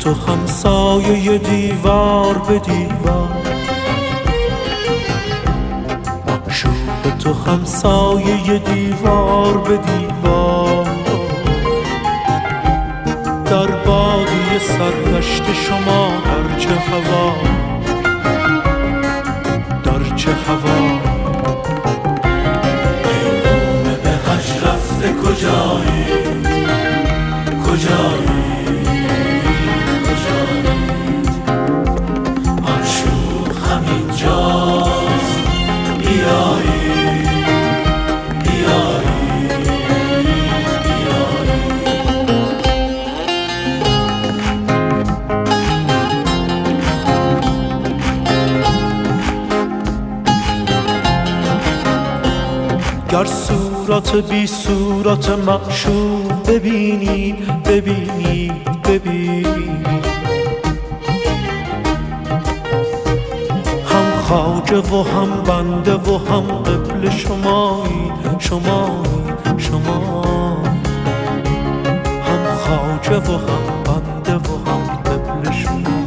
تو همسایه دیوار به دیوار، معشوق تو همسایه دیوار به دیوار، در بادی سرگشت شما در چه هوا، در چه هوا. پیغام به حج رفته کجایی، کجایی، کجایی، معشوق همینجاست، بیایی، بیایی، بیایی. گر صورت بی صورت معشوق ببینید، ببینید، ببینید، هم خواجه و هم بنده و هم قبل شمایید، شمایید، شما، هم خواجه و هم بنده و هم قبل شما.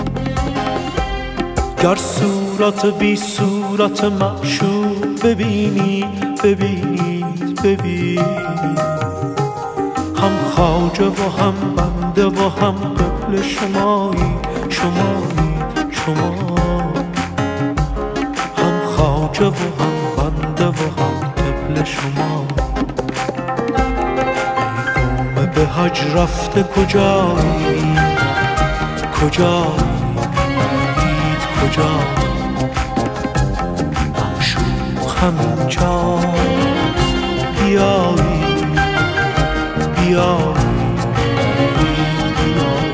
گر صورت بی صورت معشوق ببینید، ببینید، ببینید، هم خواجه و هم بنده و هم قبل شمایید، شمایید، شما، هم خواجه و هم بنده و هم قبل شما. پیغام به حج رفته کجایی، کجایی، کجایی، معشوق همینجاست، بیایی، بیایی، بیایی.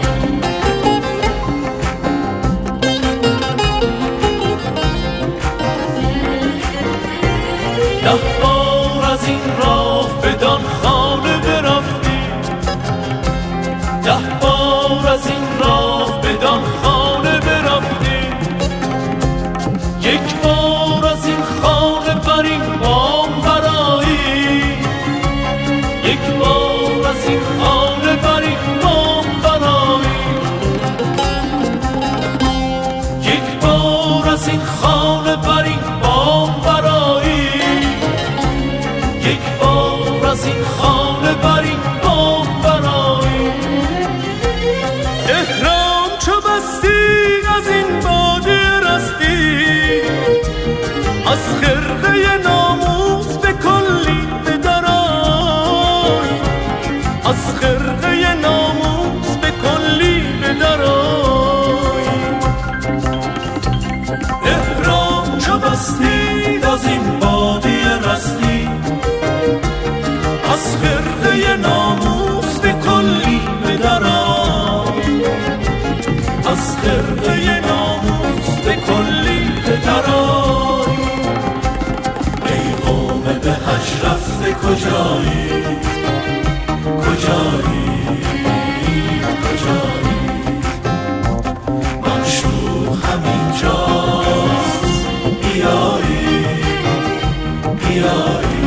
ده بار از این راه بدان خانه برفتی، ده بار از این راه بدان خانه برفتی، یک بار از این خانه بر این بام برایی، یک بار از این خانه بر این بام برایی، یک بار از این خانه بر این بام برایی، یک بار از این خانه بر این بام برایی. احرام چو بستی از این باده رستی، از خرقه ناموس به کلی بدرای، از خرقه ناموس به کلی بدرای. احرام چو بستی از این باده رستی، از خرقه ناموس به کلی بدرای، از خرقه ناموس به کلی بدرای. پیغام به حج رفته کجایی، کجایی، کجایی، معشوق همینجاست، بیایی، بیایی.